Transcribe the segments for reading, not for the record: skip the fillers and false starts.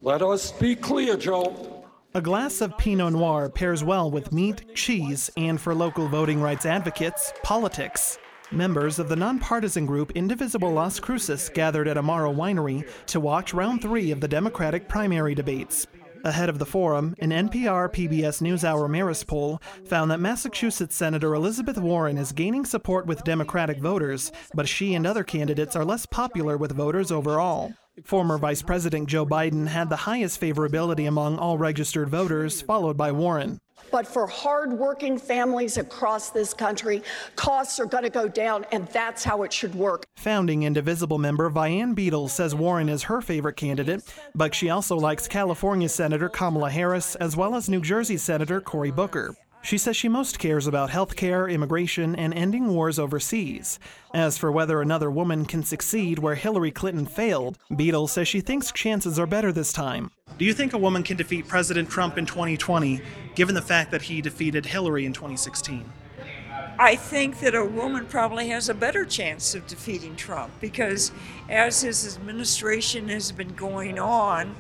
Let us be clear, Joe. A glass of Pinot Noir pairs well with meat, cheese, and for local voting rights advocates, politics. Members of the nonpartisan group Indivisible Las Cruces gathered at Amaro Winery to watch round 3 of the Democratic primary debates. Ahead of the forum, an NPR PBS NewsHour Marist poll found that Massachusetts Senator Elizabeth Warren is gaining support with Democratic voters, but she and other candidates are less popular with voters overall. Former Vice President Joe Biden had the highest favorability among all registered voters, followed by Warren. But for hard-working families across this country, costs are going to go down, and that's how it should work. Founding Indivisible member Vianne Beadle says Warren is her favorite candidate, but she also likes California Senator Kamala Harris as well as New Jersey Senator Cory Booker. She says she most cares about health care, immigration, and ending wars overseas. As for whether another woman can succeed where Hillary Clinton failed, Beadle says she thinks chances are better this time. Do you think a woman can defeat President Trump in 2020, given the fact that he defeated Hillary in 2016? I think that a woman probably has a better chance of defeating Trump because as his administration has been going on,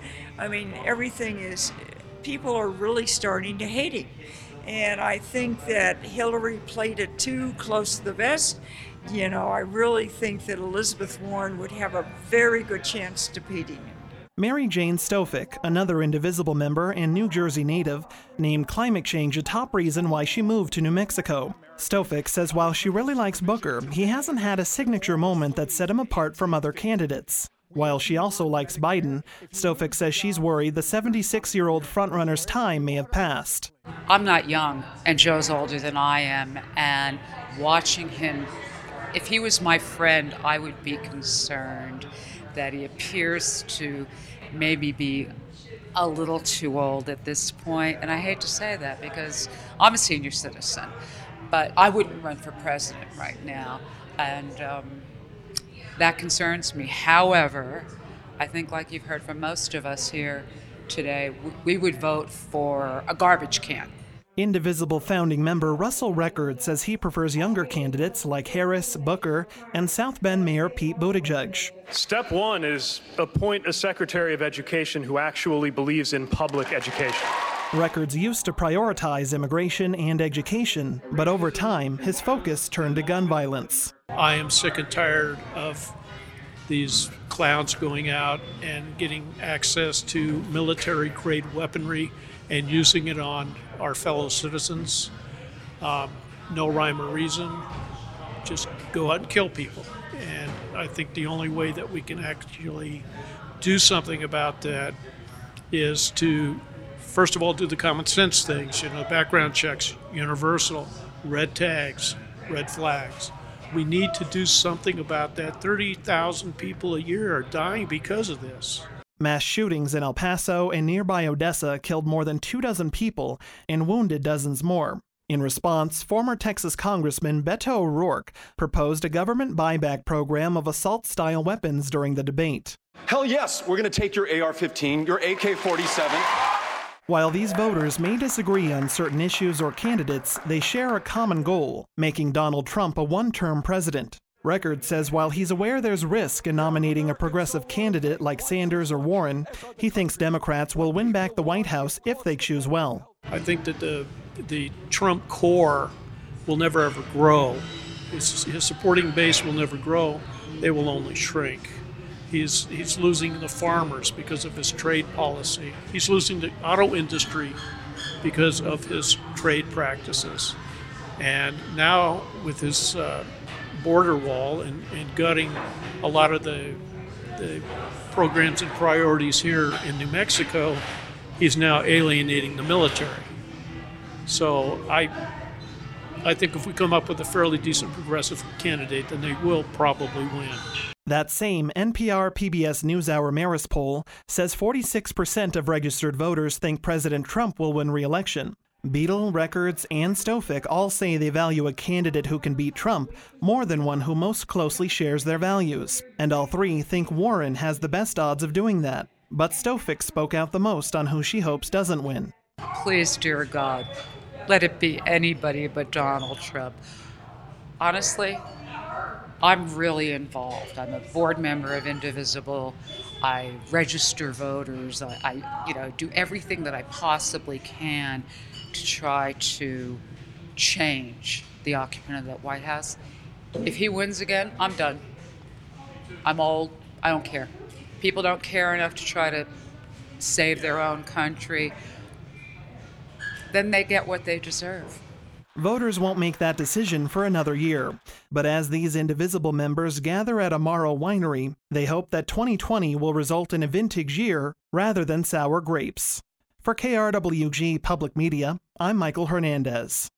people are really starting to hate him. And I think that Hillary played it too close to the vest. I really think that Elizabeth Warren would have a very good chance defeating him. Mary Jane Stofick, another Indivisible member and New Jersey native, named climate change a top reason why she moved to New Mexico. Stofick says while she really likes Booker, he hasn't had a signature moment that set him apart from other candidates. While she also likes Biden, Stofick says she's worried the 76-year-old frontrunner's time may have passed. I'm not young, and Joe's older than I am, and watching him, if he was my friend, I would be concerned that he appears to maybe be a little too old at this point. And I hate to say that because I'm a senior citizen, but I wouldn't run for president right now. And that concerns me. However, I think like you've heard from most of us here today, we would vote for a garbage can. Indivisible founding member Russell Record says he prefers younger candidates like Harris, Booker, and South Bend Mayor Pete Buttigieg. Step 1 is appoint a Secretary of Education who actually believes in public education. Records used to prioritize immigration and education, but over time, his focus turned to gun violence. I am sick and tired of these clowns going out and getting access to military-grade weaponry and using it on our fellow citizens. No rhyme or reason, just go out and kill people. And I think the only way that we can actually do something about that is to, first of all, do the common sense things, background checks, universal, red tags, red flags. We need to do something about that. 30,000 people a year are dying because of this. Mass shootings in El Paso and nearby Odessa killed more than 24 people and wounded dozens more. In response, former Texas Congressman Beto O'Rourke proposed a government buyback program of assault-style weapons during the debate. Hell yes, we're going to take your AR-15, your AK-47. While these voters may disagree on certain issues or candidates, they share a common goal, making Donald Trump a one-term president. Record says while he's aware there's risk in nominating a progressive candidate like Sanders or Warren, he thinks Democrats will win back the White House if they choose well. I think that the Trump core will never ever grow. His supporting base will never grow. They will only shrink. He's losing the farmers because of his trade policy. He's losing the auto industry because of his trade practices. And now with his border wall and gutting a lot of the programs and priorities here in New Mexico, he's now alienating the military. So I think if we come up with a fairly decent progressive candidate, then they will probably win. That same NPR PBS NewsHour Marist poll says 46% of registered voters think President Trump will win re-election. Beadle, Records, and Stofick all say they value a candidate who can beat Trump more than one who most closely shares their values. And all three think Warren has the best odds of doing that. But Stofick spoke out the most on who she hopes doesn't win. Please, dear God, let it be anybody but Donald Trump. Honestly, I'm really involved. I'm a board member of Indivisible. I register voters. I do everything that I possibly can to try to change the occupant of that White House. If he wins again, I'm done. I'm old. I don't care. People don't care enough to try to save their own country. Then they get what they deserve. Voters won't make that decision for another year. But as these Indivisible members gather at Amaro Winery, they hope that 2020 will result in a vintage year rather than sour grapes. For KRWG Public Media, I'm Michael Hernandez.